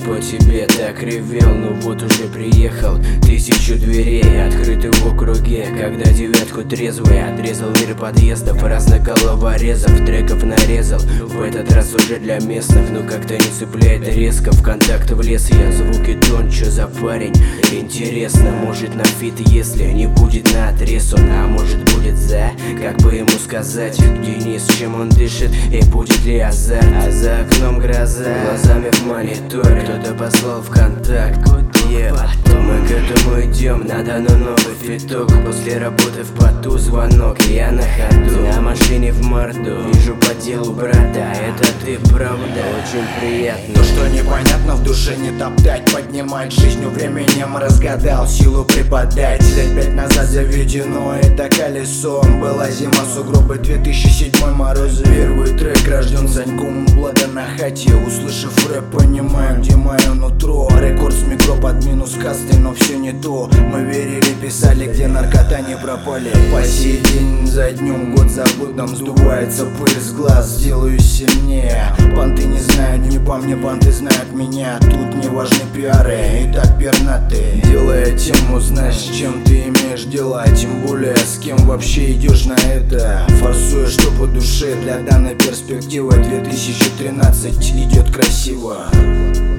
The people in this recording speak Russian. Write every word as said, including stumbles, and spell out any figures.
по тебе так ревел, ну вот уже приехал. Тысячу дверей открыты в округе, когда девятку трезвый отрезал мир подъездов, разных головорезов, треков нарезал. В этот раз уже для местных, но как-то не цепляет резко. В контакт влез я, звуки тон, чё за парень? Интересно, может на фит, если не будет на отрез он, а может будет за, как бы ему сказать, Денис, чем он дышит и будет ли азарт. А за окном гроза, глазами в монитор, кто-то послал в контакт. Yeah. Мы к этому идем, надо но новый фиток. После работы в поту звонок, я на ходу, на машине в морду. Вижу по делу, брата, это ты правда, очень приятно. То, что непонятно в душе не топтать, поднимать жизнью временем разгадал, силу преподать. Лет пять назад заведено это колесо, была зима, сугробы, две тысячи седьмой морозы. Первый трек рожден Саньком, Влада на хате. Услышав рэп, понимаю, где мое нутро. Рекорд с микро под минус касты, но все не то. Мы верили, писали, где наркота не пропали. По сей день за днем, год за годом сдувается пыль с глаз, сделаю сильнее. Понты не знают, не по мне, понты знают меня. Тут не важны пиары, и так пернатые. Делая тему, знаешь, с чем ты имеешь дела, тем более с кем вообще идешь на это. Форсуя, что по душе, для данной перспективы две тысячи тринадцать идет красиво.